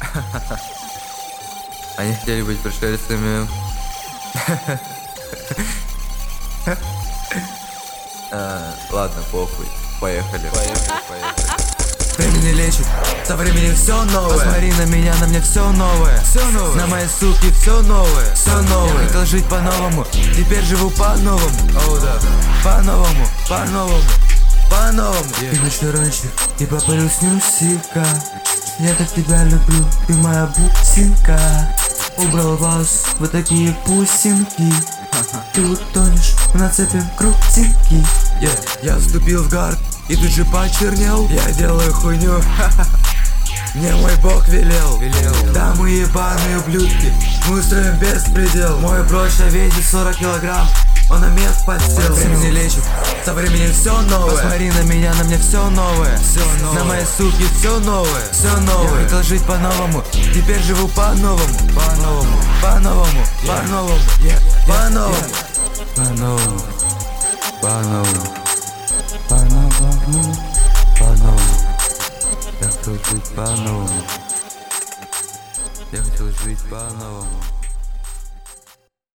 Они хотели быть пришельцами. Ладно, похуй. Поехали. Время не лечит, со временем все новое. Посмотри на меня, на мне все новое. Все новое. На моей суке все новое. Все новое. Я хотел жить по-новому, теперь живу по-новому. Оу да. По-новому, по-новому, по-новому. Ты ночью раньше и попалил снюсика. Я так тебя люблю, ты моя бусинка. Убрал вас в такие бусинки. Ты утонешь, нацепим крутинки. Я вступил в гард и тут же почернел. Я делаю хуйню, мне мой бог велел. Да мы ебаные ублюдки, мы устроим беспредел. Мой прошлое весит 40 килограмм, он на мест подсел. Время не лечит, со временем все новое. Посмотри на меня, на мне все новое. На моей суке все новое. Все новое. Я хотел жить по-новому, теперь живу по-новому. По-новому, по-новому, по-новому, по-новому, по-новому, по-новому, по-новому, по-новому. Я хотел жить по-новому. Я хотел жить по-новому.